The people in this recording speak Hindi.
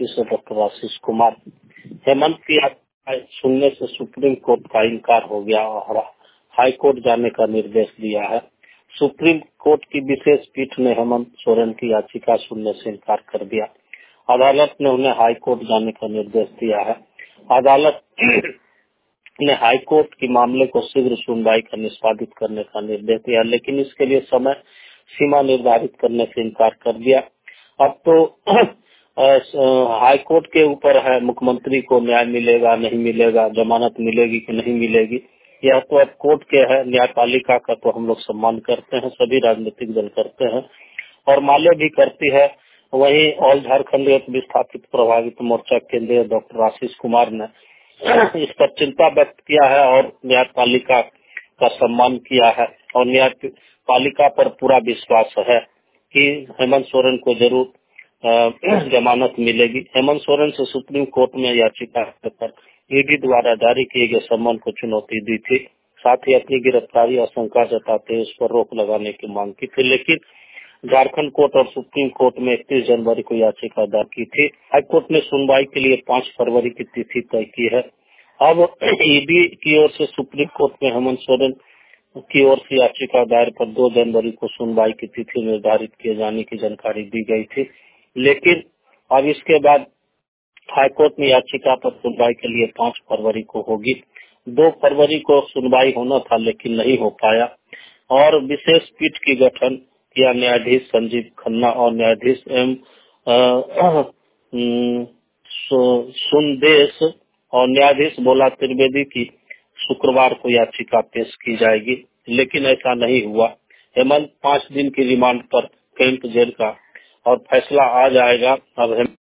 से डॉक्टर आशीष कुमार। हेमंत की याचिका सुनने से सुप्रीम कोर्ट का इनकार हो गया और हाई कोर्ट जाने का निर्देश दिया है। सुप्रीम कोर्ट की विशेष पीठ ने हेमंत सोरेन की याचिका सुनने से इनकार कर दिया। अदालत ने उन्हें हाई कोर्ट जाने का निर्देश दिया है। अदालत ने हाई कोर्ट के मामले को शीघ्र सुनवाई का निष्पादित करने का निर्देश दिया, लेकिन इसके लिए समय सीमा निर्धारित करने से इनकार कर दिया। अब तो हाई कोर्ट के ऊपर है, मुख्यमंत्री को न्याय मिलेगा नहीं मिलेगा, जमानत मिलेगी कि नहीं मिलेगी, यह तो अब कोर्ट के है। न्यायपालिका का तो हम लोग सम्मान करते हैं, सभी राजनीतिक दल करते हैं और माले भी करती है। वहीं ऑल झारखंड विस्थापित प्रभावित मोर्चा केंद्रीय डॉक्टर आशीष कुमार ने इस पर चिंता व्यक्त किया है और न्यायपालिका का सम्मान किया है और न्यायपालिका पर पूरा विश्वास है कि हेमंत सोरेन को जरूर जमानत मिलेगी। हेमंत सोरेन से सुप्रीम कोर्ट में याचिका पर ईडी द्वारा जारी किए गए सम्मन को चुनौती दी थी, साथ ही अपनी गिरफ्तारी आशंका जताते हुए उस पर रोक लगाने की मांग की थी, लेकिन झारखंड कोर्ट और सुप्रीम कोर्ट में 31 जनवरी को याचिका दायर की थी। हाईकोर्ट ने सुनवाई के लिए 5 फरवरी की तिथि तय की है। अब ईडी की ओर से सुप्रीम कोर्ट में हेमंत सोरेन की ओर से याचिका दायर पर 2 जनवरी को सुनवाई की तिथि निर्धारित किए जाने की जानकारी दी गई थी, लेकिन अब इसके बाद हाईकोर्ट में याचिका पर सुनवाई के लिए 5 फरवरी को होगी। 2 फरवरी को सुनवाई होना था लेकिन नहीं हो पाया और विशेष पीठ की गठन किया न्यायाधीश संजीव खन्ना और न्यायाधीश एम सुंदेश और न्यायाधीश भोला त्रिवेदी की शुक्रवार को याचिका पेश की जाएगी, लेकिन ऐसा नहीं हुआ। हेमंत 5 दिन की रिमांड पर कैंप जेल का और फैसला आ जाएगा। अब